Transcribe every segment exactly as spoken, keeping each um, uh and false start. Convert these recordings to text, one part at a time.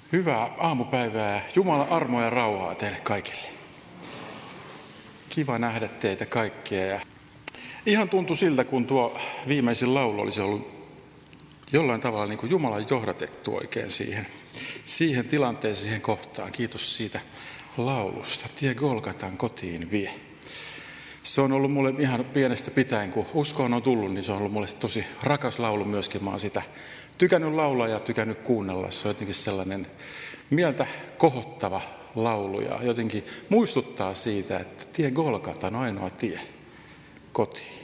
Hyvää aamupäivää, Jumalan armoa ja rauhaa teille kaikille. Kiva nähdä teitä kaikkia. Ja ihan tuntui siltä, kun tuo viimeisin laulu olisi ollut jollain tavalla niin kuin Jumalan johdatettu oikein siihen, siihen tilanteeseen, siihen kohtaan. Kiitos siitä laulusta. Tie Golgatan kotiin vie. Se on ollut mulle ihan pienestä pitäen, kun uskoon on tullut, niin se on ollut mulle tosi rakas laulu myöskin. Mä oon sitä tykännyt laulaa ja tykännyt kuunnella. Se on jotenkin sellainen mieltä kohottava laulu ja jotenkin muistuttaa siitä, että tie Golgata on ainoa tie kotiin.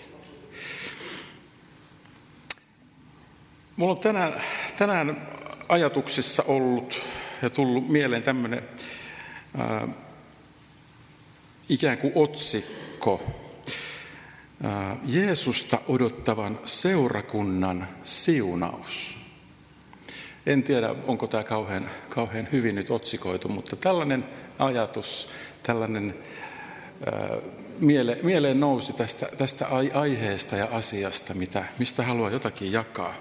Mulla on tänään, tänään ajatuksissa ollut ja tullut mieleen tämmöinen ää, ikään kuin otsikko. Ää, Jeesusta odottavan seurakunnan siunaus. En tiedä, onko tämä kauhean, kauhean hyvin nyt otsikoitu, mutta tällainen ajatus, tällainen ää, miele, mieleen nousi tästä, tästä aiheesta ja asiasta, mitä, mistä haluaa jotakin jakaa.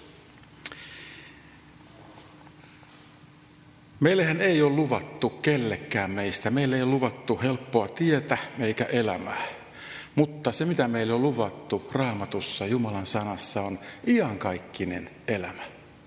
Meillähän ei ole luvattu kellekään meistä, meille ei ole luvattu helppoa tietä eikä elämää. Mutta se, mitä meille on luvattu Raamatussa, Jumalan sanassa, on iankaikkinen elämä.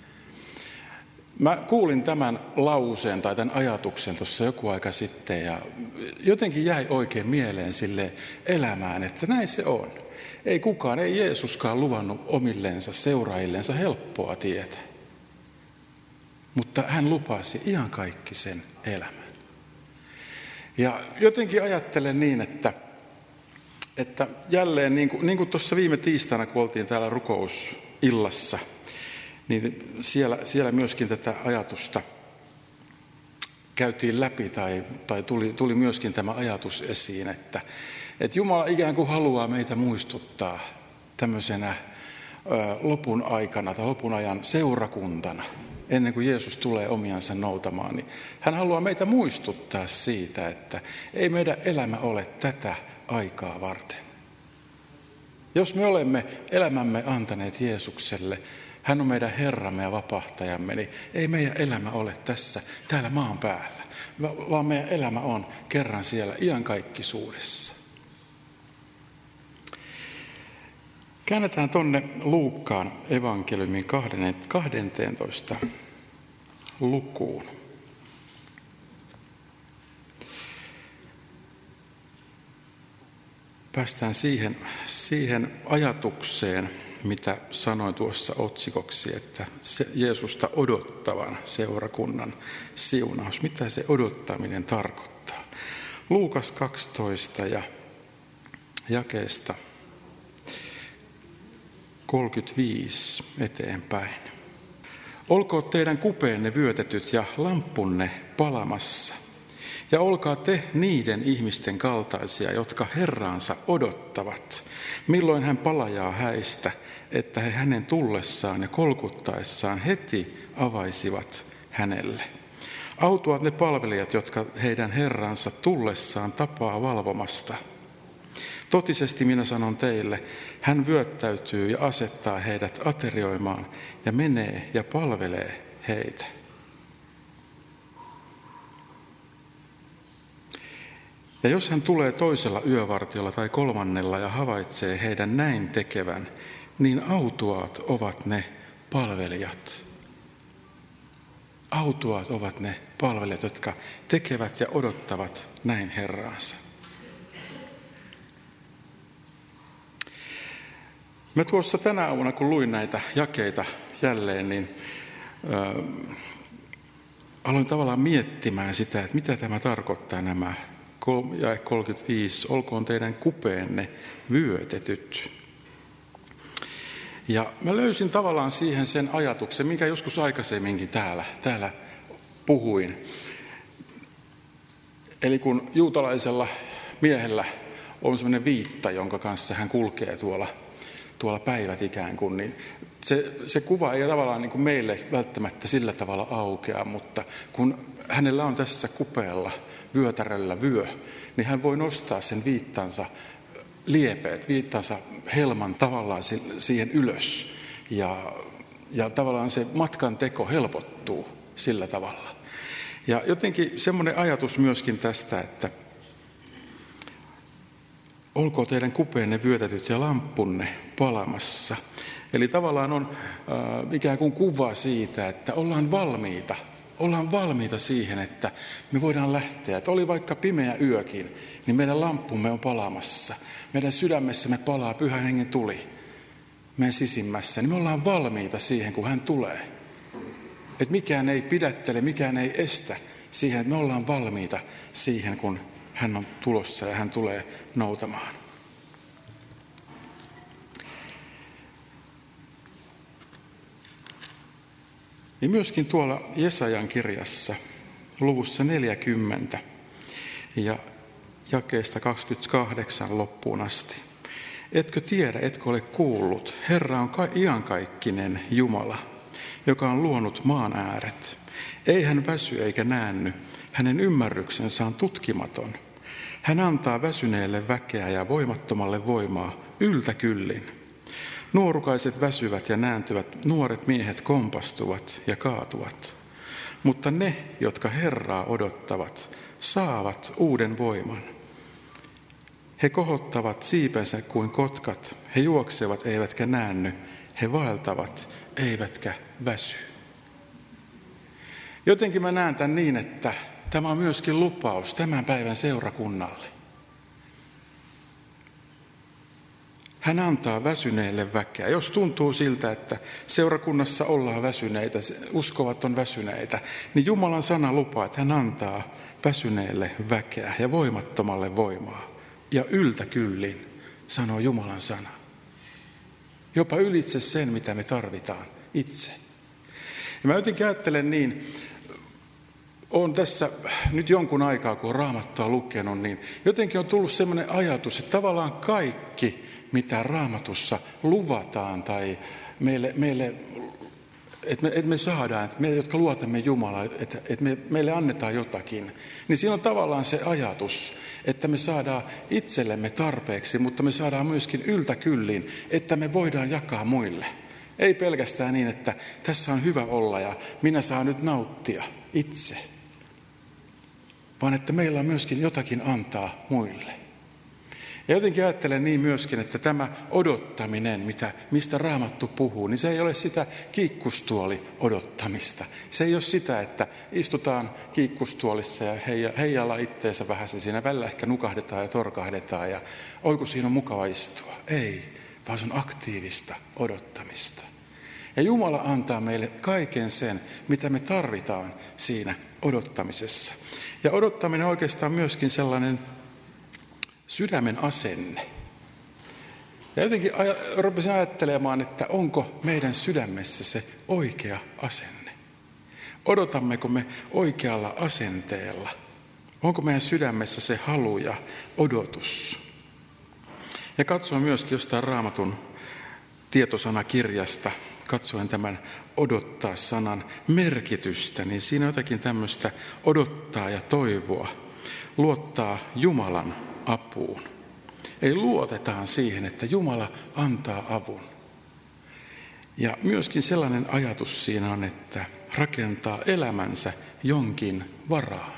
Mä kuulin tämän lauseen tai tämän ajatuksen tuossa joku aika sitten ja jotenkin jäi oikein mieleen sille elämään, että näin se on. Ei kukaan, ei Jeesuskaan luvannut omilleensa, seuraajillensa helppoa tietä. Mutta hän lupasi iankaikkisen elämän. Ja jotenkin ajattelen niin, että, että jälleen niin kuin, niin kuin tuossa viime tiistaina, kun oltiin täällä rukousillassa, niin siellä, siellä myöskin tätä ajatusta käytiin läpi tai, tai tuli, tuli myöskin tämä ajatus esiin, että, että Jumala ikään kuin haluaa meitä muistuttaa tämmöisenä ö, lopun aikana tai lopun ajan seurakuntana, ennen kuin Jeesus tulee omiansa noutamaan, niin hän haluaa meitä muistuttaa siitä, että ei meidän elämä ole tätä aikaa varten. Jos me olemme elämämme antaneet Jeesukselle, hän on meidän Herramme ja vapahtajamme, niin ei meidän elämä ole tässä, täällä maan päällä, vaan meidän elämä on kerran siellä iankaikkisuudessa. Käännetään tuonne Luukkaan evankeliumin kahdenteentoista lukuun. Päästään siihen, siihen ajatukseen, mitä sanoin tuossa otsikoksi, että se Jeesusta odottavan seurakunnan siunaus. Mitä se odottaminen tarkoittaa? Luukas kaksitoista ja jakeesta kolmekymmentäviisi eteenpäin. Olkoot teidän kupeenne vyötetyt ja lamppunne palamassa. Ja olkaa te niiden ihmisten kaltaisia, jotka Herraansa odottavat, milloin hän palajaa häistä, että he hänen tullessaan ja kolkuttaessaan heti avaisivat hänelle. Autuat ne palvelijat, jotka heidän Herransa tullessaan tapaa valvomasta. Totisesti minä sanon teille, hän vyöttäytyy ja asettaa heidät aterioimaan ja menee ja palvelee heitä. Ja jos hän tulee toisella yövartiolla tai kolmannella ja havaitsee heidän näin tekevän, niin autuaat ovat ne palvelijat. Autuaat ovat ne palvelijat, jotka tekevät ja odottavat näin Herraansa. Mä tuossa tänä aamuna, kun luin näitä jakeita jälleen, niin äh, aloin tavallaan miettimään sitä, että mitä tämä tarkoittaa nämä jae kolmekymmentäviisi, olkoon teidän kupeenne vyötetyt. Ja mä löysin tavallaan siihen sen ajatuksen, minkä joskus aikaisemminkin täällä, täällä puhuin. Eli kun juutalaisella miehellä on semmoinen viitta, jonka kanssa hän kulkee tuolla, tuolla päivät ikään kuin, niin se, se kuva ei tavallaan niin kuin meille välttämättä sillä tavalla aukea, mutta kun hänellä on tässä kupeella, vyötäröllä vyö, niin hän voi nostaa sen viittansa liepeet, viittansa helman tavallaan siihen ylös. Ja, ja tavallaan se matkan teko helpottuu sillä tavalla. Ja jotenkin semmoinen ajatus myöskin tästä, että olkoon teidän kupeenne vyötätyt ja lamppunne palamassa. Eli tavallaan on äh, ikään kuin kuva siitä, että ollaan valmiita. Ollaan valmiita siihen, että me voidaan lähteä. Että oli vaikka pimeä yökin, niin meidän lamppumme on palamassa. Meidän sydämessämme palaa Pyhän Hengen tuli meidän sisimmässä. Niin me ollaan valmiita siihen, kun hän tulee. Että mikään ei pidättele, mikään ei estä siihen, että me ollaan valmiita siihen, kun hän on tulossa ja hän tulee noutamaan. Ja myöskin tuolla Jesajan kirjassa, luvussa neljäkymmentä ja jakeesta kaksikymmentäkahdeksan loppuun asti. Etkö tiedä, etkö ole kuullut, Herra on iankaikkinen Jumala, joka on luonut maan ääret. Ei hän väsy eikä näänny, hänen ymmärryksensä on tutkimaton. Hän antaa väsyneelle väkeä ja voimattomalle voimaa yltäkyllin. Nuorukaiset väsyvät ja nääntyvät, nuoret miehet kompastuvat ja kaatuvat. Mutta ne, jotka Herraa odottavat, saavat uuden voiman. He kohottavat siipensä kuin kotkat, he juoksevat eivätkä näänny, he vaeltavat eivätkä väsy. Jotenkin mä näen tämän niin, että tämä on myöskin lupaus tämän päivän seurakunnalle. Hän antaa väsyneille väkeä. Jos tuntuu siltä, että seurakunnassa ollaan väsyneitä, uskovat on väsyneitä, niin Jumalan sana lupaa, että hän antaa väsyneille väkeä ja voimattomalle voimaa. Ja yltäkyllin, sanoo Jumalan sana. Jopa ylitse sen, mitä me tarvitaan itse. Ja mä jotenkin ajattelen niin, olen tässä nyt jonkun aikaa, kun olen Raamattua lukenut, niin jotenkin on tullut sellainen ajatus, että tavallaan kaikki, mitä Raamatussa luvataan tai meille, meille että, me, että me saadaan, että me, jotka luotamme Jumalaa, että, että me, meille annetaan jotakin, niin siinä on tavallaan se ajatus, että me saadaan itsellemme tarpeeksi, mutta me saadaan myöskin yltäkyllin, että me voidaan jakaa muille. Ei pelkästään niin, että tässä on hyvä olla ja minä saan nyt nauttia itse, vaan että meillä on myöskin jotakin antaa muille. Ja jotenkin ajattelen niin myöskin, että tämä odottaminen, mitä, mistä Raamattu puhuu, niin se ei ole sitä kiikkustuoli odottamista. Se ei ole sitä, että istutaan kiikkustuolissa ja heijalla itteensä vähän, siinä välillä ehkä nukahdetaan ja torkahdetaan ja oi kun siinä on mukava istua. Ei, vaan se on aktiivista odottamista. Ja Jumala antaa meille kaiken sen, mitä me tarvitaan siinä odottamisessa. Ja odottaminen on oikeastaan myöskin sellainen sydämen asenne. Ja jotenkin rupesin ajattelemaan, että onko meidän sydämessä se oikea asenne. Odotammeko me oikealla asenteella? Onko meidän sydämessä se halu ja odotus? Ja katsoin myöskin jostain Raamatun tietosanakirjasta, katsoin tämän odottaa sanan merkitystä, niin siinä on jotakin tämmöistä odottaa ja toivoa, luottaa Jumalan apuun. Eli luotetaan siihen, että Jumala antaa avun. Ja myöskin sellainen ajatus siinä on, että rakentaa elämänsä jonkin varaan.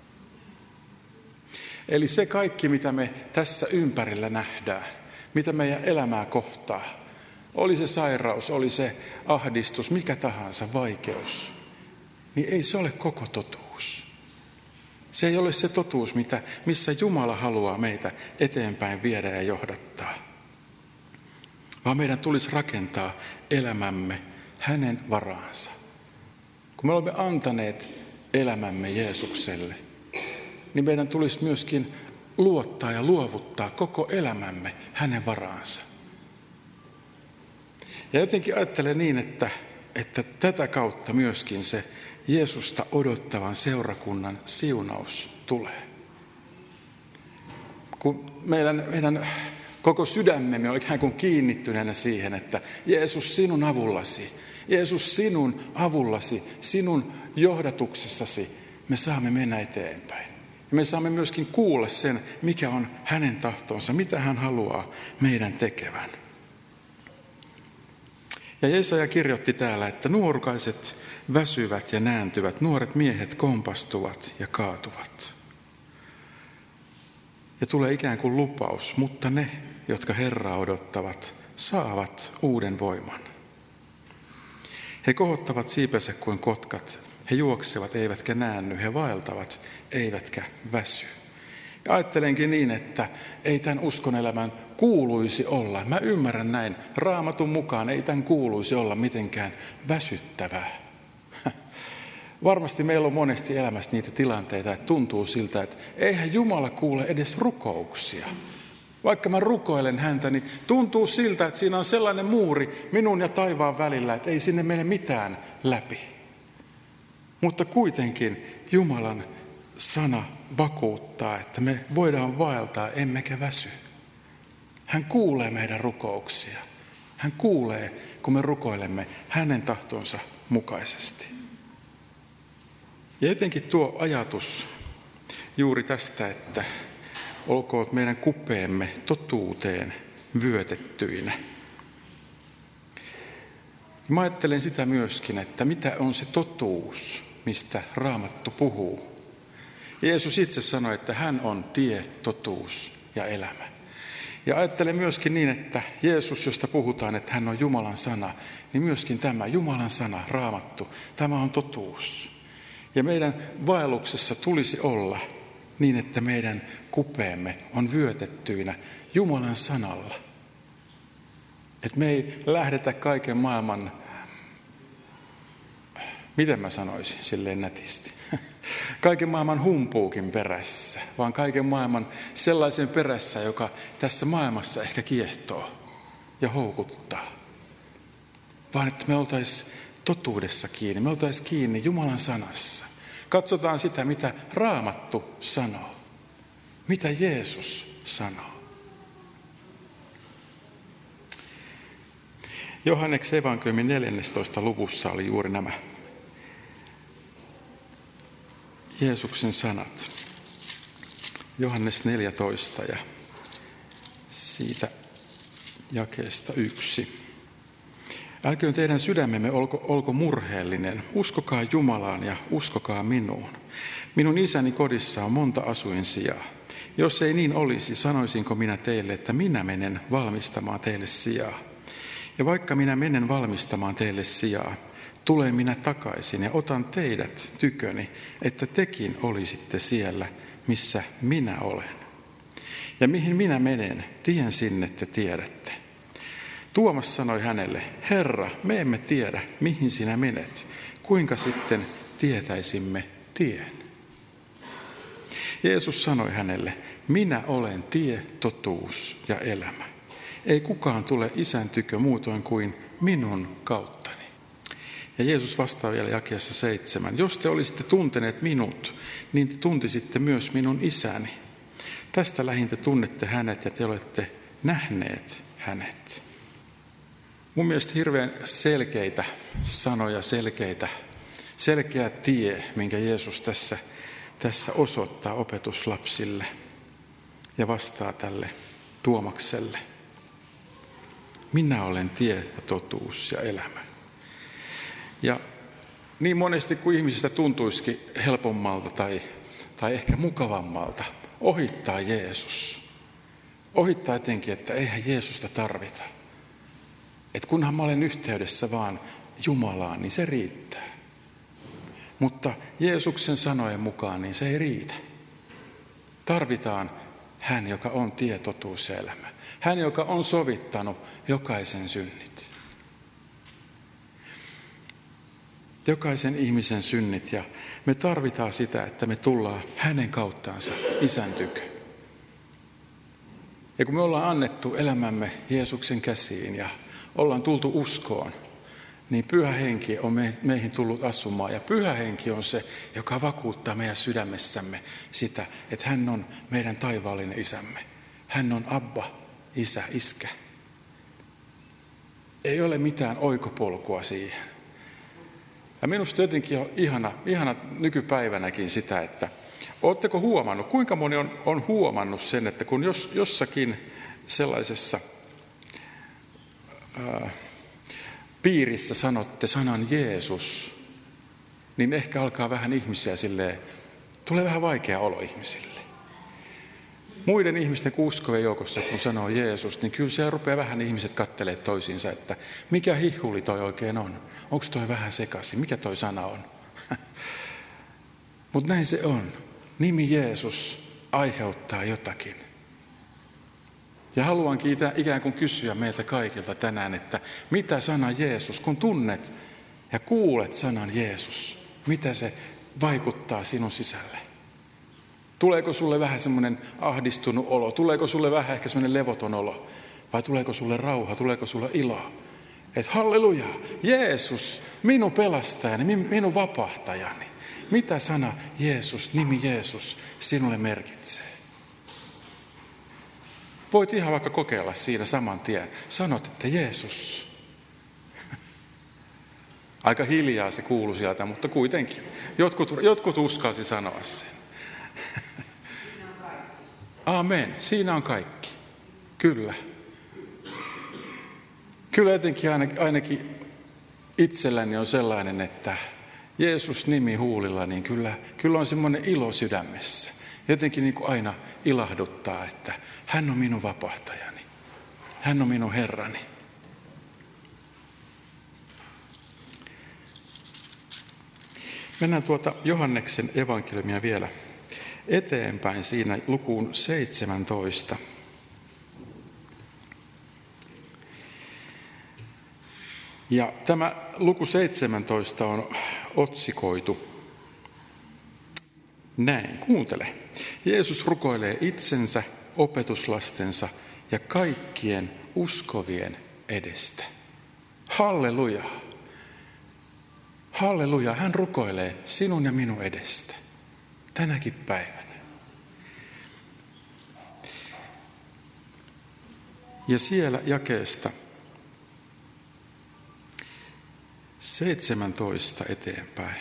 Eli se kaikki, mitä me tässä ympärillä nähdään, mitä meidän elämää kohtaa, oli se sairaus, oli se ahdistus, mikä tahansa vaikeus, niin ei se ole koko totuus. Se ei ole se totuus, mitä, missä Jumala haluaa meitä eteenpäin viedä ja johdattaa. Vaan meidän tulisi rakentaa elämämme hänen varaansa. Kun me olemme antaneet elämämme Jeesukselle, niin meidän tulisi myöskin luottaa ja luovuttaa koko elämämme hänen varaansa. Ja jotenkin ajattelen niin, että, että tätä kautta myöskin se Jeesusta odottavan seurakunnan siunaus tulee. Kun meidän, meidän koko sydämemme on ikään kuin kiinnittyneenä siihen, että Jeesus sinun avullasi, Jeesus sinun avullasi, sinun johdatuksessasi me saamme mennä eteenpäin. Ja me saamme myöskin kuulla sen, mikä on hänen tahtonsa, mitä hän haluaa meidän tekevän. Ja Jesaja kirjoitti täällä, että nuorukaiset väsyvät ja nääntyvät, nuoret miehet kompastuvat ja kaatuvat. Ja tulee ikään kuin lupaus, mutta ne, jotka Herraa odottavat, saavat uuden voiman. He kohottavat siipensä kuin kotkat, he juoksevat eivätkä näänny, he vaeltavat eivätkä väsy. Ja ajattelenkin niin, että ei tämän uskonelämän kuuluisi olla, mä ymmärrän näin, Raamatun mukaan ei tämän kuuluisi olla mitenkään väsyttävää. Varmasti meillä on monesti elämässä niitä tilanteita, että tuntuu siltä, että eihän Jumala kuule edes rukouksia. Vaikka mä rukoilen häntä, niin tuntuu siltä, että siinä on sellainen muuri minun ja taivaan välillä, että ei sinne mene mitään läpi. Mutta kuitenkin Jumalan sana vakuuttaa, että me voidaan vaeltaa emmekä väsy. Hän kuulee meidän rukouksia. Hän kuulee, kun me rukoilemme hänen tahtonsa mukaisesti. Ja jotenkin tuo ajatus juuri tästä, että olkoon meidän kupeemme totuuteen vyötettyinä. Mä ajattelen sitä myöskin, että mitä on se totuus, mistä Raamattu puhuu. Jeesus itse sanoi, että hän on tie, totuus ja elämä. Ja ajattelen myöskin niin, että Jeesus, josta puhutaan, että hän on Jumalan sana, niin myöskin tämä Jumalan sana, Raamattu, tämä on totuus. Ja meidän vaelluksessa tulisi olla niin, että meidän kupeemme on vyötettyinä Jumalan sanalla. Että me ei lähdetä kaiken maailman, miten mä sanoisin silleen nätisti, kaiken maailman humpuukin perässä, vaan kaiken maailman sellaisen perässä, joka tässä maailmassa ehkä kiehtoo ja houkuttaa. Vaan että me oltaisiin totuudessa kiinni, me oltaisiin kiinni Jumalan sanassa. Katsotaan sitä, mitä Raamattu sanoo, mitä Jeesus sanoo. Johanneksen evankeliumin neljännentoista luvussa oli juuri nämä Jeesuksen sanat. Johannes neljätoista ja siitä jakeesta yksi. Älköön teidän sydämemme olko, olko murheellinen, uskokaa Jumalaan ja uskokaa minuun. Minun isäni kodissa on monta asuinsijaa. Jos ei niin olisi, sanoisinko minä teille, että minä menen valmistamaan teille sijaa. Ja vaikka minä menen valmistamaan teille sijaa, tulen minä takaisin ja otan teidät tyköni, että tekin olisitte siellä, missä minä olen. Ja mihin minä menen, tien sinne te tiedätte. Tuomas sanoi hänelle, Herra, me emme tiedä, mihin sinä menet. Kuinka sitten tietäisimme tien? Jeesus sanoi hänelle, minä olen tie, totuus ja elämä. Ei kukaan tule isän tykö muutoin kuin minun kauttani. Ja Jeesus vastaa vielä jakeessa seitsemän. Jos te olisitte tunteneet minut, niin te tuntisitte myös minun isäni. Tästä lähin te tunnette hänet ja te olette nähneet hänet. Mun mielestä hirveän selkeitä sanoja, selkeitä, selkeä tie, minkä Jeesus tässä, tässä osoittaa opetuslapsille ja vastaa tälle Tuomakselle. Minä olen tie ja totuus ja elämä. Ja niin monesti kuin ihmisistä tuntuisikin helpommalta tai, tai ehkä mukavammalta ohittaa Jeesus. Ohittaa etenkin, että eihän Jeesusta tarvita. Että kunhan mä olen yhteydessä vaan Jumalaan, niin se riittää. Mutta Jeesuksen sanojen mukaan niin se ei riitä. Tarvitaan hän, joka on tie, totuus ja elämä. Hän, joka on sovittanut jokaisen synnit. Jokaisen ihmisen synnit ja me tarvitaan sitä, että me tullaan hänen kauttaansa isän tykö. Ja kun me ollaan annettu elämämme Jeesuksen käsiin ja ollaan tultu uskoon, niin Pyhä Henki on meihin tullut asumaan. Ja Pyhä Henki on se, joka vakuuttaa meidän sydämessämme sitä, että hän on meidän taivaallinen isämme. Hän on Abba, isä, iskä. Ei ole mitään oikopolkua siihen. Ja minusta jotenkin on ihana, ihana nykypäivänäkin sitä, että ootteko huomannut, kuinka moni on, on huomannut sen, että kun jos, jossakin sellaisessa ää, piirissä sanotte sanan Jeesus, niin ehkä alkaa vähän ihmisiä silleen, tulee vähän vaikea olo ihmisille. Muiden ihmisten uskovien joukossa, kun sanoo Jeesus, niin kyllä siellä rupeaa vähän ihmiset katselemaan toisiinsa, että mikä hihuli toi oikein on? Onko toi vähän sekaisin? Mikä toi sana on? Mutta näin se on. Nimi Jeesus aiheuttaa jotakin. Ja haluankin ikään kuin kysyä meiltä kaikilta tänään, että mitä sana Jeesus, kun tunnet ja kuulet sanan Jeesus, mitä se vaikuttaa sinun sisälle? Tuleeko sulle vähän semmoinen ahdistunut olo? Tuleeko sulle vähän ehkä semmoinen levoton olo? Vai tuleeko sulle rauha? Tuleeko sulle ilo? Että halleluja, Jeesus, minun pelastajani, minun vapahtajani. Mitä sana Jeesus, nimi Jeesus sinulle merkitsee? Voit ihan vaikka kokeilla siinä saman tien. Sanot, että Jeesus. Aika hiljaa se kuului sieltä, mutta kuitenkin. Jotkut, jotkut uskalsi sanoa sen. Amen. Siinä on kaikki. Kyllä. Kyllä jotenkin ainakin itselläni on sellainen, että Jeesus nimi huulilla, niin kyllä, kyllä on semmoinen ilo sydämessä. Jotenkin niin kuin aina ilahduttaa, että hän on minun vapahtajani. Hän on minun Herrani. Mennään tuota Johanneksen evankeliumia vielä eteenpäin siinä lukuun seitsemäntoista. Ja tämä luku seitsemäntoista on otsikoitu näin. Kuuntele. Jeesus rukoilee itsensä, opetuslastensa ja kaikkien uskovien edestä. Halleluja. Halleluja. Hän rukoilee sinun ja minun edestä. Tänäkin päivänä. Ja siellä jakeesta seitsemäntoista eteenpäin.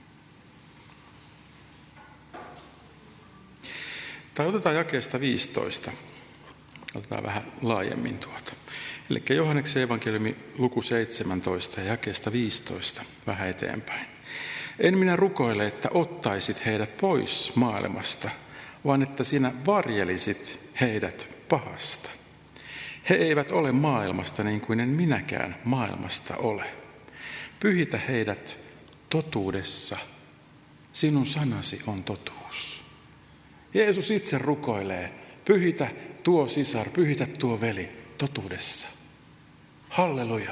Tai otetaan jakeesta viisitoista. Otetaan vähän laajemmin tuota. Eli Johanneksen evankeliumi luku seitsemäntoista ja jakeesta viisitoista vähän eteenpäin. En minä rukoile, että ottaisit heidät pois maailmasta, vaan että sinä varjelisit heidät pahasta. He eivät ole maailmasta niin kuin en minäkään maailmasta ole. Pyhitä heidät totuudessa. Sinun sanasi on totuus. Jeesus itse rukoilee, pyhitä tuo sisar, pyhitä tuo veli totuudessa. Halleluja.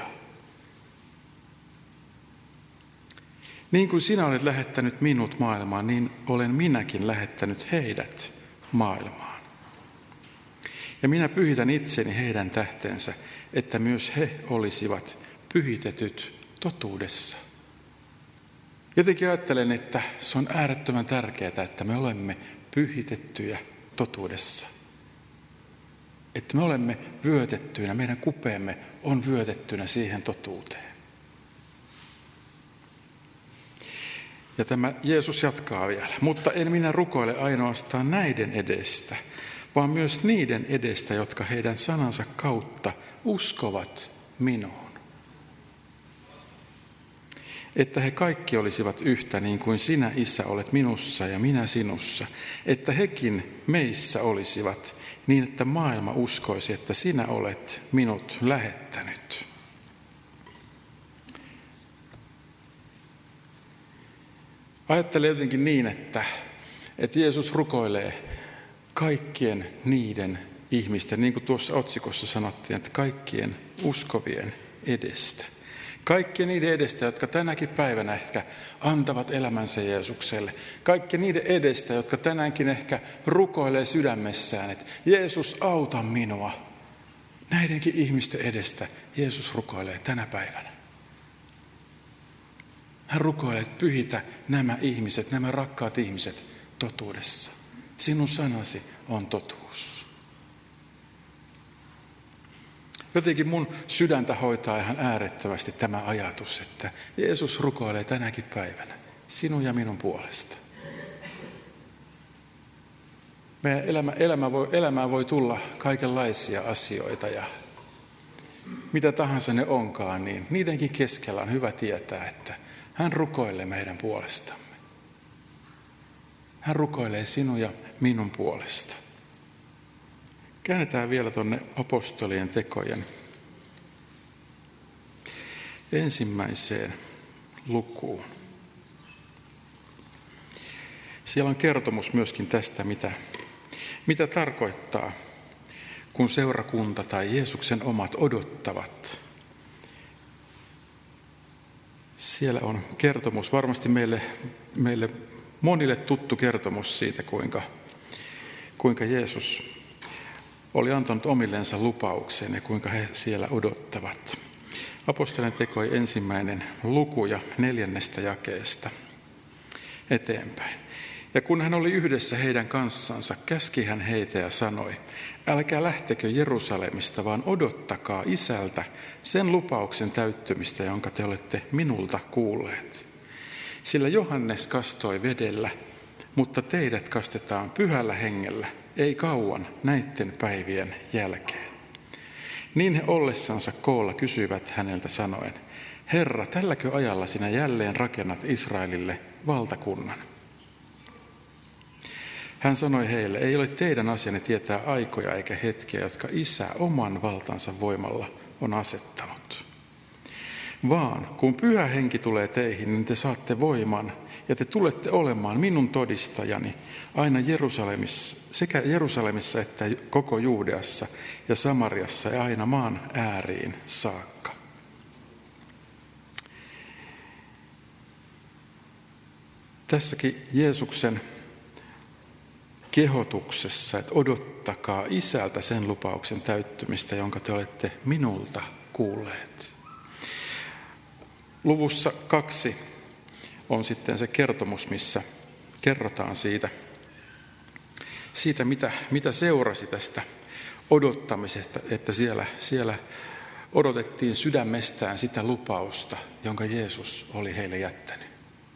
Niin kuin sinä olet lähettänyt minut maailmaan, niin olen minäkin lähettänyt heidät maailmaan. Ja minä pyhitän itseni heidän tähtensä, että myös he olisivat pyhitetyt totuudessa. Jotenkin ajattelen, että se on äärettömän tärkeää, että me olemme pyhitettyjä totuudessa. Että me olemme vyötettyinä, meidän kupeemme on vyötettynä siihen totuuteen. Ja tämä Jeesus jatkaa vielä. Mutta en minä rukoile ainoastaan näiden edestä, vaan myös niiden edestä, jotka heidän sanansa kautta uskovat minuun. Että he kaikki olisivat yhtä niin kuin sinä, Isä, olet minussa ja minä sinussa. Että hekin meissä olisivat niin, että maailma uskoisi, että sinä olet minut lähettänyt. Ajattelen jotenkin niin, että, että Jeesus rukoilee kaikkien niiden ihmisten, niin kuin tuossa otsikossa sanottiin, että kaikkien uskovien edestä. Kaikkien niiden edestä, jotka tänäkin päivänä ehkä antavat elämänsä Jeesukselle. Kaikkien niiden edestä, jotka tänäänkin ehkä rukoilee sydämessään, että Jeesus auta minua. Näidenkin ihmisten edestä Jeesus rukoilee tänä päivänä. Hän rukoilee, että pyhitä nämä ihmiset, nämä rakkaat ihmiset totuudessa. Sinun sanasi on totuus. Jotenkin mun sydäntä hoitaa ihan äärettömästi tämä ajatus, että Jeesus rukoilee tänäkin päivänä sinun ja minun puolesta. Meidän elämä, elämä voi, elämään voi tulla kaikenlaisia asioita ja mitä tahansa ne onkaan, niin niidenkin keskellä on hyvä tietää, että Hän rukoilee meidän puolestamme. Hän rukoilee sinun ja minun puolesta. Käännetään vielä tuonne apostolien tekojen ensimmäiseen lukuun. Siellä on kertomus myöskin tästä, mitä, mitä tarkoittaa, kun seurakunta tai Jeesuksen omat odottavat. Siellä on kertomus, varmasti meille, meille monille tuttu kertomus siitä, kuinka, kuinka Jeesus oli antanut omillensa lupauksen ja kuinka he siellä odottavat. Apostolien tekojen ensimmäinen luku ja neljännestä jakeesta eteenpäin. Ja kun hän oli yhdessä heidän kanssansa, käski hän heitä ja sanoi, älkää lähtekö Jerusalemista, vaan odottakaa Isältä sen lupauksen täyttymistä, jonka te olette minulta kuulleet. Sillä Johannes kastoi vedellä, mutta teidät kastetaan pyhällä hengellä, ei kauan näiden päivien jälkeen. Niin he ollessansa koolla kysyivät häneltä sanoen, Herra, tälläkö ajalla sinä jälleen rakennat Israelille valtakunnan? Hän sanoi heille, ei ole teidän asianne tietää aikoja eikä hetkiä, jotka Isä oman valtansa voimalla on asettanut. Vaan kun Pyhä Henki tulee teihin, niin te saatte voiman ja te tulette olemaan minun todistajani aina Jerusalemissa, sekä Jerusalemissa että koko Juudeassa ja Samariassa ja aina maan ääriin saakka. Tässäkin Jeesuksen kehotuksessa, että odottakaa Isältä sen lupauksen täyttymistä, jonka te olette minulta kuulleet. Luvussa kaksi on sitten se kertomus, missä kerrotaan siitä, siitä mitä, mitä seurasi tästä odottamisesta, että siellä, siellä odotettiin sydämestään sitä lupausta, jonka Jeesus oli heille jättänyt.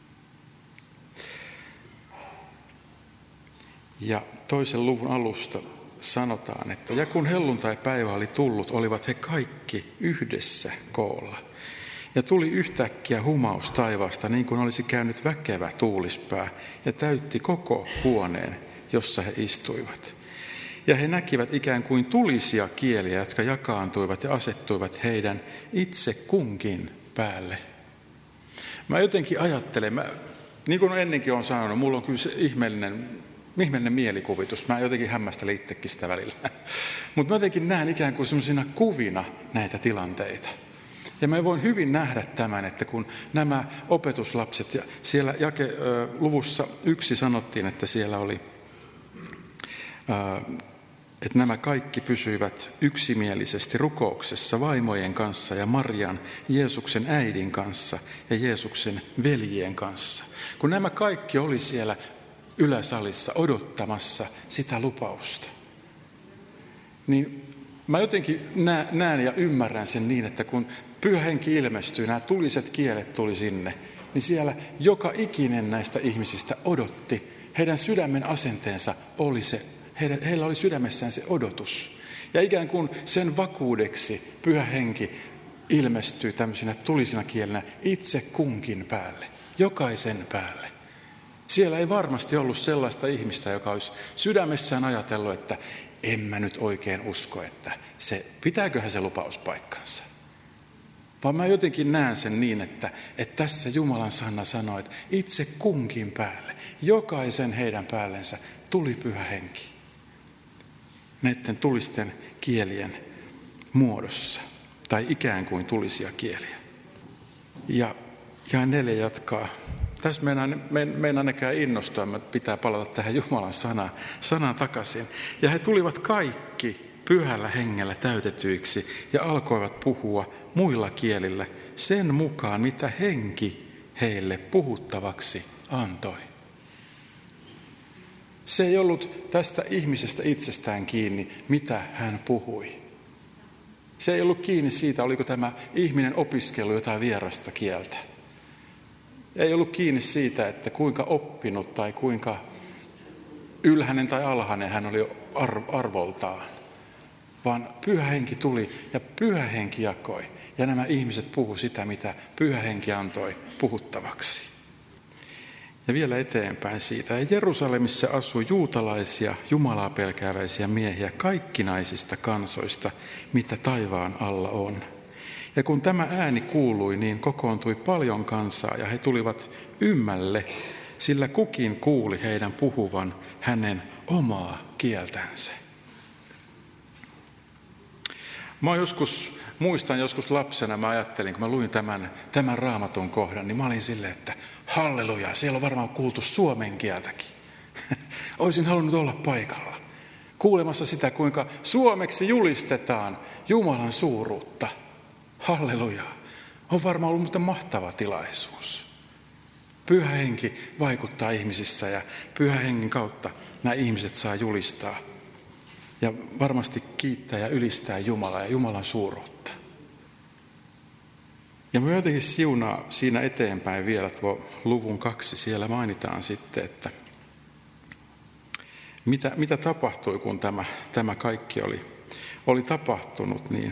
Ja toisen luvun alusta sanotaan, että ja kun helluntai-päivä oli tullut, olivat he kaikki yhdessä koolla. Ja tuli yhtäkkiä humaus taivaasta, niin kuin olisi käynyt väkevä tuulispää, ja täytti koko huoneen, jossa he istuivat. Ja he näkivät ikään kuin tulisia kieliä, jotka jakaantuivat ja asettuivat heidän itse kunkin päälle. Mä jotenkin ajattelen, mä, niin kuin ennenkin olen sanonut, mulla on kyllä se ihmeellinen, ihmeellinen mielikuvitus. Mä jotenkin hämmästelen itsekin sitä välillä. Mutta mä jotenkin näen ikään kuin sellaisina kuvina näitä tilanteita. Ja mä voin hyvin nähdä tämän, että kun nämä opetuslapset, ja siellä jake, ö, luvussa yksi sanottiin, että siellä oli, ö, että nämä kaikki pysyivät yksimielisesti rukouksessa vaimojen kanssa ja Marian, Jeesuksen äidin kanssa ja Jeesuksen veljien kanssa. Kun nämä kaikki oli siellä yläsalissa odottamassa sitä lupausta, niin mä jotenkin näen ja ymmärrän sen niin, että kun Pyhä Henki ilmestyy, nämä tuliset kielet tuli sinne, niin siellä joka ikinen näistä ihmisistä odotti. Heidän sydämen asenteensa oli se, heidän, heillä oli sydämessään se odotus. Ja ikään kuin sen vakuudeksi Pyhä Henki ilmestyy tämmöisinä tulisina kielinä itse kunkin päälle, jokaisen päälle. Siellä ei varmasti ollut sellaista ihmistä, joka olisi sydämessään ajatellut, että en mä nyt oikein usko, että se, pitääköhän se lupaus paikkansa. Vaan mä jotenkin näen sen niin, että, että tässä Jumalan sana sanoo, että itse kunkin päälle, jokaisen heidän päällensä tuli Pyhä Henki. Näiden tulisten kielien muodossa, tai ikään kuin tulisia kieliä. Ja, ja neljä jatkaa. Tässä meinaan, meinaan nekään innostua, että pitää palata tähän Jumalan sanaan, sanaan takaisin. Ja he tulivat kaikki Pyhällä Hengellä täytetyiksi ja alkoivat puhua muilla kielillä sen mukaan, mitä Henki heille puhuttavaksi antoi. Se ei ollut tästä ihmisestä itsestään kiinni, mitä hän puhui. Se ei ollut kiinni siitä, oliko tämä ihminen opiskellut jotain vierasta kieltä. Ei ollut kiinni siitä, että kuinka oppinut tai kuinka ylhäinen tai alhainen hän oli arvoltaan. Vaan Pyhä Henki tuli ja Pyhä Henki jakoi. ja nämä ihmiset puhu sitä, mitä Pyhä Henki antoi puhuttavaksi. Ja vielä eteenpäin siitä. Ja Jerusalemissa asui juutalaisia, Jumalaa pelkääväisiä miehiä kaikkinaisista kansoista, mitä taivaan alla on. Ja kun tämä ääni kuului, niin kokoontui paljon kansaa ja he tulivat ymmälle, sillä kukin kuuli heidän puhuvan hänen omaa kieltänsä. Mä joskus, muistan joskus lapsena, mä ajattelin, kun mä luin tämän, tämän raamatun kohdan, niin mä olin silleen, että halleluja, siellä on varmaan kuultu suomen kieltäkin. Olisin halunnut olla paikalla, kuulemassa sitä, kuinka suomeksi julistetaan Jumalan suuruutta. Halleluja. On varmaan ollut muuten mahtava tilaisuus. Pyhä Henki vaikuttaa ihmisissä ja Pyhä Hengen kautta nämä ihmiset saa julistaa. Ja varmasti kiittää ja ylistää Jumalaa ja Jumalan suuruutta. Ja mä jotenkin siunaa siinä eteenpäin vielä tuo luvun kaksi. Siellä mainitaan sitten, että mitä, mitä tapahtui, kun tämä, tämä kaikki oli, oli tapahtunut, niin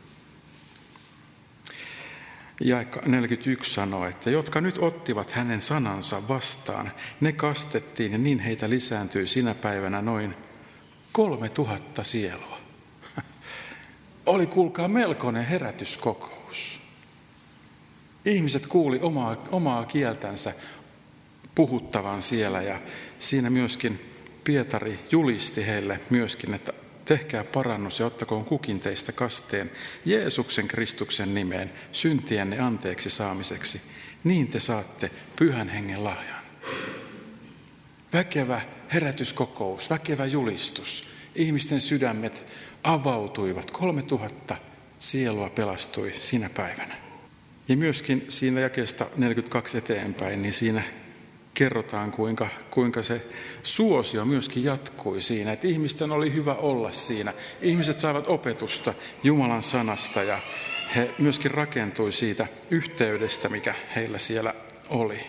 ja neljäkymmentäyksi sanoo, että jotka nyt ottivat hänen sanansa vastaan, ne kastettiin ja niin heitä lisääntyi sinä päivänä noin kolme tuhatta sielua. Oli kuulkaa melkoinen herätyskokous. Ihmiset kuuli omaa, omaa kieltänsä puhuttavan siellä ja siinä myöskin Pietari julisti heille myöskin, että tehkää parannus ja ottakoon kukin teistä kasteen Jeesuksen Kristuksen nimeen syntienne anteeksi saamiseksi. Niin te saatte Pyhän Hengen lahjan. Väkevä herätyskokous, väkevä julistus. Ihmisten sydämet avautuivat. Kolme tuhatta sielua pelastui siinä päivänä. Ja myöskin siinä jakeesta neljäkymmentäkaksi eteenpäin, niin siinä kerrotaan, kuinka, kuinka se suosio myöskin jatkui siinä, että ihmisten oli hyvä olla siinä. Ihmiset saivat opetusta Jumalan sanasta ja he myöskin rakentui siitä yhteydestä, mikä heillä siellä oli.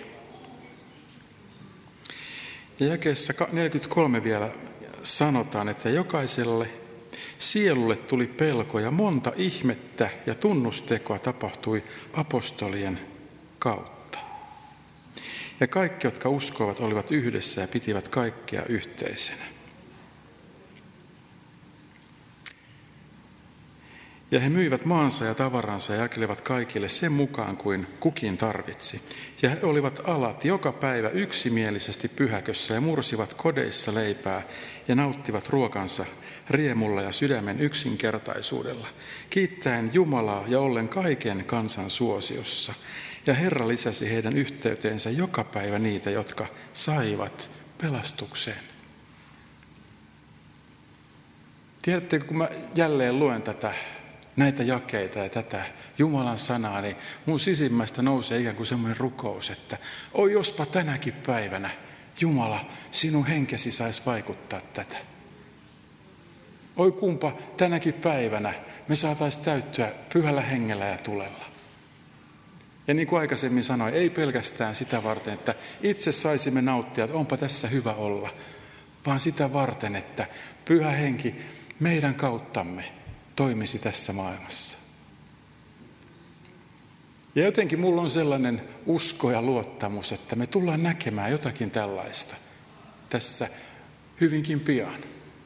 Ja jakeessa neljäkymmentäkolme vielä sanotaan, että jokaiselle sielulle tuli pelko ja monta ihmettä ja tunnustekoa tapahtui apostolien kautta. Ja kaikki, jotka uskoivat, olivat yhdessä ja pitivät kaikkea yhteisenä. Ja he myivät maansa ja tavaransa ja jakelivat kaikille sen mukaan kuin kukin tarvitsi. Ja he olivat alat joka päivä yksimielisesti pyhäkössä ja mursivat kodeissa leipää ja nauttivat ruokansa riemulla ja sydämen yksinkertaisuudella, kiittäen Jumalaa ja ollen kaiken kansan suosiossa. Ja Herra lisäsi heidän yhteyteensä joka päivä niitä, jotka saivat pelastukseen. Tiedättekö, kun mä jälleen luen tätä, näitä jakeita ja tätä Jumalan sanaa, niin mun sisimmästä nousee ikään kuin semmoinen rukous, että oi jospa tänäkin päivänä Jumala, sinun henkesi saisi vaikuttaa tätä. Oi kumpa tänäkin päivänä me saataisiin täyttyä Pyhällä Hengellä ja tulella. Ja niin kuin aikaisemmin sanoin, ei pelkästään sitä varten, että itse saisimme nauttia, että onpa tässä hyvä olla, vaan sitä varten, että Pyhä Henki meidän kauttamme toimisi tässä maailmassa. Ja jotenkin mulla on sellainen usko ja luottamus, että me tullaan näkemään jotakin tällaista tässä hyvinkin pian.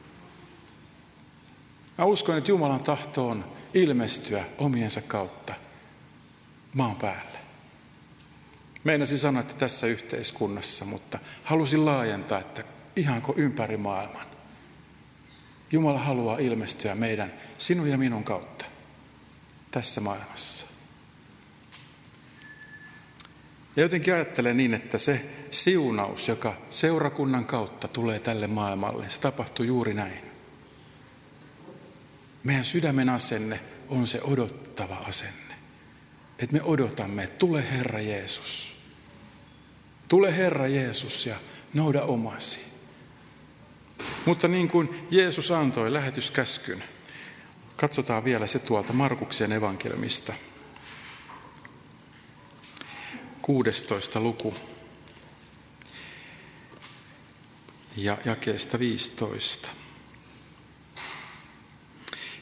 Mä uskon, että Jumalan tahto on ilmestyä omiensa kautta maan päällä. Meinasin sanoa, että tässä yhteiskunnassa, mutta halusin laajentaa, että ihanko ympäri maailman. Jumala haluaa ilmestyä meidän, sinun ja minun kautta tässä maailmassa. Ja jotenkin ajattelen niin, että se siunaus, joka seurakunnan kautta tulee tälle maailmalle, se tapahtuu juuri näin. Meidän sydämen asenne on se odottava asenne. Että me odotamme, että tule Herra Jeesus. Tule Herra Jeesus ja nouda omasi. Mutta niin kuin Jeesus antoi lähetyskäskyn, katsotaan vielä se tuolta Markuksen evankeliumista. kuudestoista luku ja jakeesta viisitoista.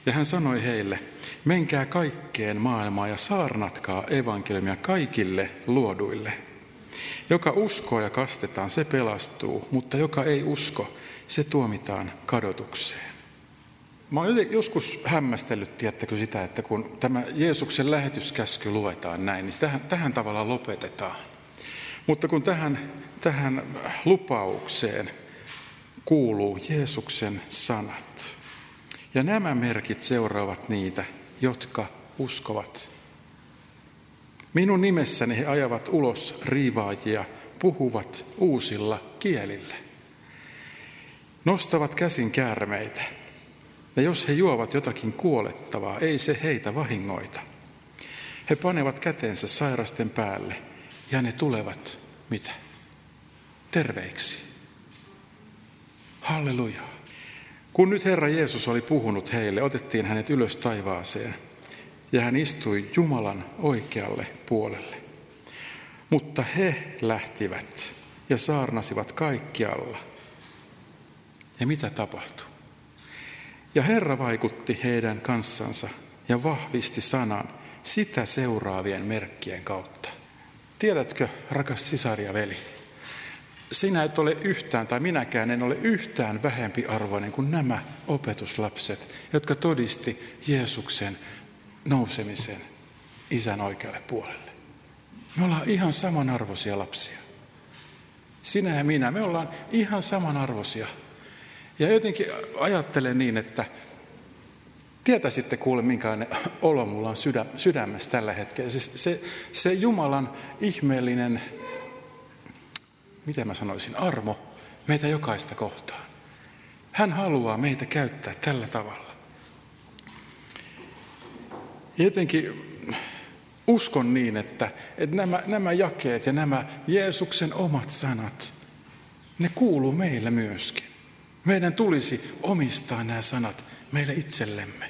Ja hän sanoi heille, menkää kaikkeen maailmaan ja saarnatkaa evankeliumia kaikille luoduille. Joka uskoo ja kastetaan, se pelastuu, mutta joka ei usko, se tuomitaan kadotukseen. Mä oon joskus hämmästellyt, tiedättekö sitä, että kun tämä Jeesuksen lähetyskäsky luetaan näin, niin tähän, tähän tavallaan lopetetaan. Mutta kun tähän, tähän lupaukseen kuuluu Jeesuksen sanat, ja nämä merkit seuraavat niitä, jotka uskovat. Minun nimessäni he ajavat ulos riivaajia, puhuvat uusilla kielillä. Nostavat käsin käärmeitä. Ja jos he juovat jotakin kuolettavaa, ei se heitä vahingoita. He panevat kätensä sairasten päälle ja ne tulevat, mitä? Terveiksi. Halleluja. Kun nyt Herra Jeesus oli puhunut heille, otettiin hänet ylös taivaaseen ja hän istui Jumalan oikealle puolelle. Mutta he lähtivät ja saarnasivat kaikkialla. Ja mitä tapahtui? Ja Herra vaikutti heidän kanssansa ja vahvisti sanan sitä seuraavien merkkien kautta. Tiedätkö, rakas sisari ja veli, sinä et ole yhtään, tai minäkään en ole yhtään vähempi arvoinen kuin nämä opetuslapset, jotka todisti Jeesuksen nousemisen Isän oikealle puolelle. Me ollaan ihan samanarvoisia lapsia. Sinä ja minä, me ollaan ihan samanarvoisia. Ja jotenkin ajattelen niin, että tietäisitte kuule, minkälainen olo mulla on sydä, sydämessä tällä hetkellä. Se, se, se Jumalan ihmeellinen, miten mä sanoisin, armo meitä jokaista kohtaan. Hän haluaa meitä käyttää tällä tavalla. Ja jotenkin uskon niin, että, että nämä, nämä jakeet ja nämä Jeesuksen omat sanat, ne kuuluu meille myöskin. Meidän tulisi omistaa nämä sanat meille itsellemme.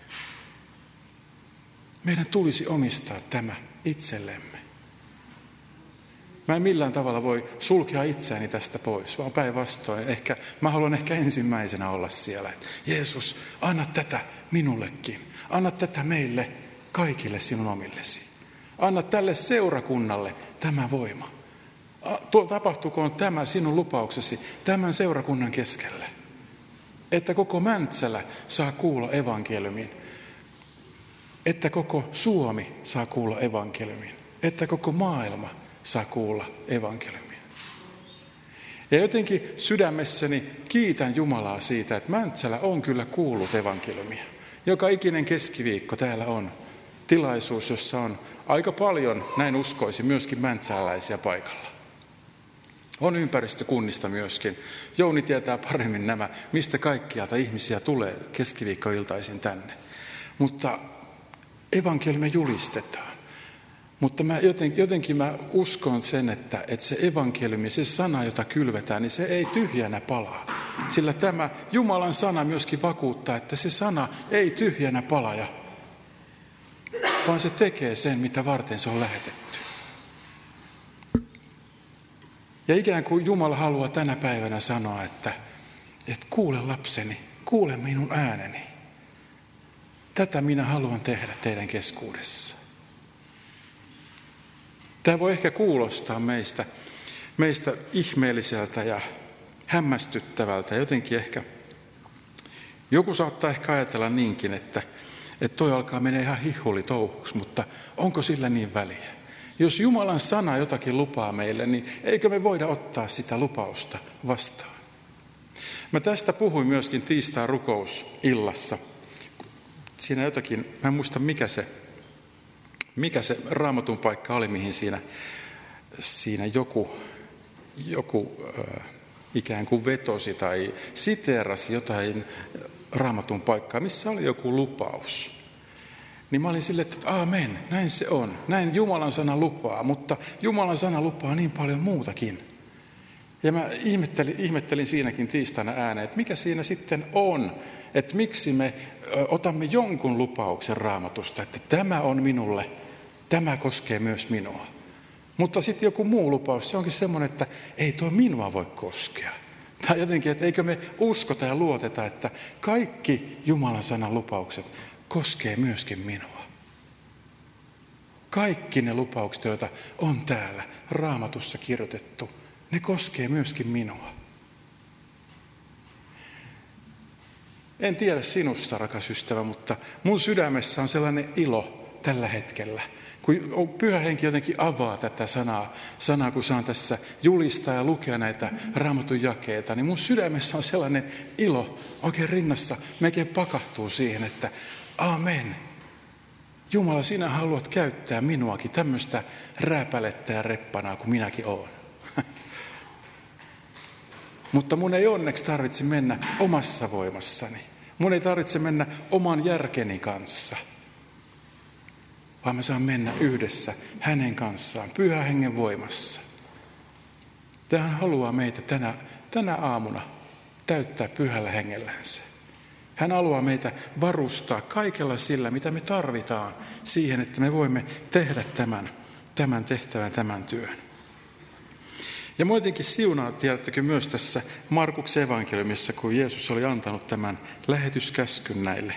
Meidän tulisi omistaa tämä itsellemme. Mä en millään tavalla voi sulkea itseäni tästä pois, vaan päinvastoin. Ehkä, mä haluan ehkä ensimmäisenä olla siellä. Jeesus, anna tätä minullekin. Anna tätä meille kaikille sinun omillesi. Anna tälle seurakunnalle tämä voima. Tapahtukoon tämä sinun lupauksesi tämän seurakunnan keskellä. Että koko Mäntsälä saa kuulla evankeliumin. Että koko Suomi saa kuulla evankeliumin. Että koko maailma saa kuulla evankeliumin. Ja jotenkin sydämessäni kiitän Jumalaa siitä, että Mäntsälä on kyllä kuullut evankeliumia. Joka ikinen keskiviikko täällä on tilaisuus, jossa on aika paljon, näin uskoisin, myöskin mäntsäläisiä paikalla. On ympäristökunnista myöskin. Jouni tietää paremmin nämä, mistä kaikkialta ihmisiä tulee keskiviikkoiltaisin tänne. Mutta evankeliumia julistetaan. Mutta mä joten, jotenkin mä uskon sen, että, että se evankeliumi, se sana, jota kylvetään, niin se ei tyhjänä palaa. Sillä tämä Jumalan sana myöskin vakuuttaa, että se sana ei tyhjänä palaja, vaan se tekee sen, mitä varten se on lähetetty. Ja ikään kuin Jumala haluaa tänä päivänä sanoa, että, että kuule lapseni, kuule minun ääneni. Tätä minä haluan tehdä teidän keskuudessa. Tämä voi ehkä kuulostaa meistä, meistä ihmeelliseltä ja hämmästyttävältä. Jotenkin ehkä, joku saattaa ehkä ajatella niinkin, että, että toi alkaa mennä ihan hihhulitouhuksi, mutta onko sillä niin väliä? Jos Jumalan sana jotakin lupaa meille, niin eikö me voida ottaa sitä lupausta vastaan? Mä tästä puhuin myöskin tiistain rukousillassa. Siinä jotakin, mä en muista mikä se, mikä se Raamatun paikka oli, mihin siinä, siinä joku, joku äh, ikään kuin vetosi tai siteerasi jotain Raamatun paikkaa, missä oli joku lupaus. Niin mä olin silleen, että aamen, näin se on. Näin Jumalan sana lupaa, mutta Jumalan sana lupaa niin paljon muutakin. Ja mä ihmettelin, ihmettelin siinäkin tiistaina ääneen, että mikä siinä sitten on, että miksi me otamme jonkun lupauksen Raamatusta, että tämä on minulle, tämä koskee myös minua. Mutta sitten joku muu lupaus, se onkin semmoinen, että ei tuo minua voi koskea. Tai jotenkin, että eikö me uskota ja luoteta, että kaikki Jumalan sanan lupaukset koskee myöskin minua. Kaikki ne lupaukset, joita on täällä Raamatussa kirjoitettu, ne koskee myöskin minua. En tiedä sinusta, rakas ystävä, mutta mun sydämessä on sellainen ilo tällä hetkellä. Kun Pyhä Henki jotenkin avaa tätä sanaa, sanaa kun saan tässä julistaa ja lukea näitä Raamatun jakeita, niin mun sydämessä on sellainen ilo oikein rinnassa. Melkein pakahtuu siihen, että amen. Jumala, sinä haluat käyttää minuakin tämmöistä rääpälettä ja reppanaa kuin minäkin olen. Mutta mun ei onneksi tarvitse mennä omassa voimassani. Mun ei tarvitse mennä oman järkeni kanssa. Vaan mä saan mennä yhdessä hänen kanssaan, Pyhän Hengen voimassa. Hän haluaa meitä tänä, tänä aamuna täyttää Pyhällä Hengellänsä. Hän haluaa meitä varustaa kaikella sillä, mitä me tarvitaan siihen, että me voimme tehdä tämän, tämän tehtävän, tämän työn. Ja mua jotenkin siunaa, tiedättekö, myös tässä Markuksen evankeliumissa, kun Jeesus oli antanut tämän lähetyskäskyn näille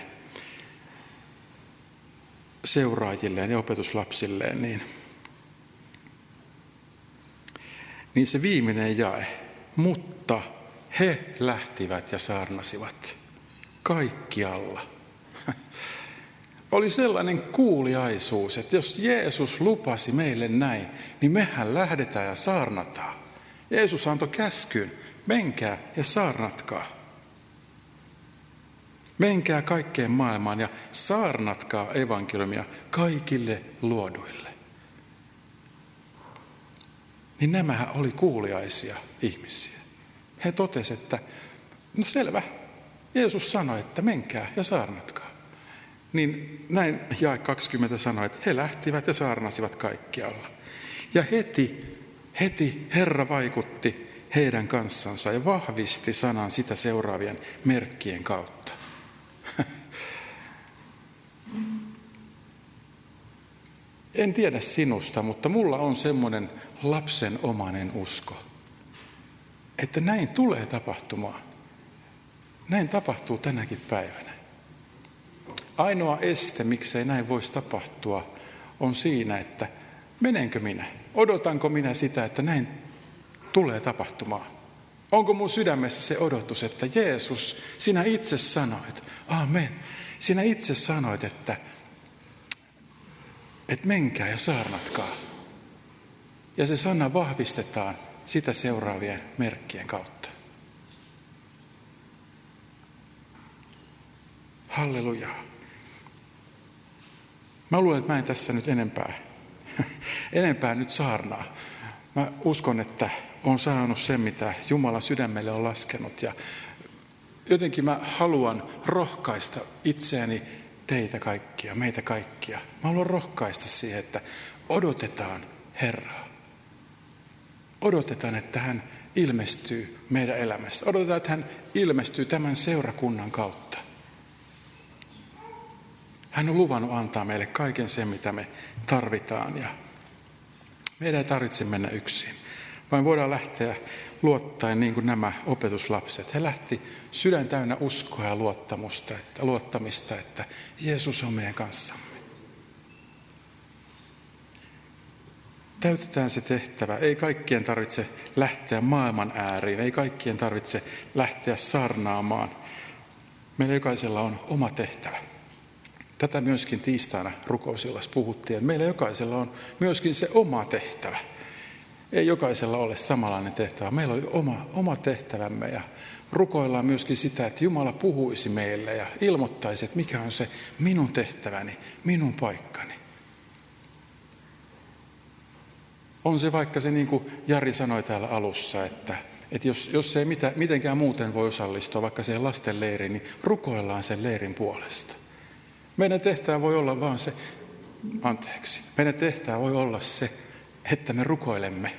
seuraajilleen ja opetuslapsilleen, niin, niin se viimeinen jae, mutta he lähtivät ja saarnasivat kaikkialla. Oli sellainen kuuliaisuus, että jos Jeesus lupasi meille näin, niin mehän lähdetään ja saarnataan. Jeesus antoi käskyn, menkää ja saarnatkaa. Menkää kaikkeen maailmaan ja saarnatkaa evankeliumia kaikille luoduille. Niin nämähän oli kuuliaisia ihmisiä. He totesivat, että no selvä, Jeesus sanoi, että menkää ja saarnatkaa. Niin näin jae kaksikymmentä sanoi, että he lähtivät ja saarnasivat kaikkialla. Ja heti, heti Herra vaikutti heidän kanssansa ja vahvisti sanan sitä seuraavien merkkien kautta. En tiedä sinusta, mutta mulla on semmoinen lapsenomainen usko, että näin tulee tapahtumaan. Näin tapahtuu tänäkin päivänä. Ainoa este, miksei näin voisi tapahtua, on siinä, että menenkö minä, odotanko minä sitä, että näin tulee tapahtumaan. Onko mun sydämessä se odotus, että Jeesus, sinä itse sanoit, amen, sinä itse sanoit, että, että menkää ja saarnatkaa. Ja se sana vahvistetaan sitä seuraavien merkkien kautta. Hallelujaa. Mä luulen, että mä en tässä nyt enempää, enempää nyt saarnaa. Mä uskon, että olen saanut sen, mitä Jumala sydämelle on laskenut. Ja jotenkin mä haluan rohkaista itseäni, teitä kaikkia, meitä kaikkia. Mä haluan rohkaista siihen, että odotetaan Herraa. Odotetaan, että hän ilmestyy meidän elämässä. Odotetaan, että hän ilmestyy tämän seurakunnan kautta. Hän on luvannut antaa meille kaiken sen, mitä me tarvitaan. Ja meidän ei tarvitse mennä yksin, vaan voidaan lähteä luottaen niin kuin nämä opetuslapset. He lähti sydän täynnä uskoa ja luottamusta, että, luottamista, että Jeesus on meidän kanssamme. Täytetään se tehtävä. Ei kaikkien tarvitse lähteä maailman ääriin. Ei kaikkien tarvitse lähteä saarnaamaan. Meillä jokaisella on oma tehtävä. Tätä myöskin tiistaina rukousillassa puhuttiin, että meillä jokaisella on myöskin se oma tehtävä. Ei jokaisella ole samanlainen tehtävä. Meillä on oma, oma tehtävämme ja rukoillaan myöskin sitä, että Jumala puhuisi meille ja ilmoittaisi, että mikä on se minun tehtäväni, minun paikkani. On se vaikka se, niin kuin Jari sanoi täällä alussa, että, että jos, jos ei mitä, mitenkään muuten voi osallistua vaikka siihen lasten leiriin, niin rukoillaan sen leirin puolesta. Meidän tehtävä voi olla vaan se, anteeksi, meidän tehtävä voi olla se, että me rukoilemme.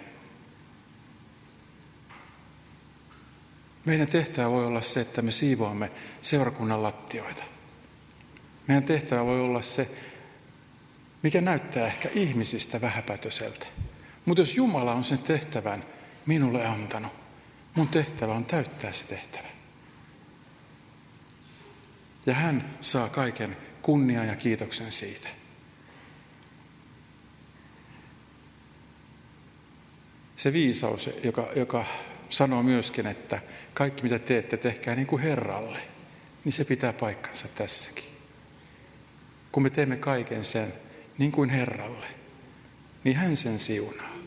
Meidän tehtävä voi olla se, että me siivoamme seurakunnan lattioita. Meidän tehtävä voi olla se, mikä näyttää ehkä ihmisistä vähäpätöseltä. Mutta jos Jumala on sen tehtävän minulle antanut, Mun tehtävä on täyttää se tehtävä. Ja hän saa kaiken kunnian ja kiitoksen siitä. Se viisaus, joka, joka sanoo myöskin, että kaikki mitä teette, tehkää niin kuin Herralle, niin se pitää paikkansa tässäkin. Kun me teemme kaiken sen niin kuin Herralle, niin hän sen siunaa.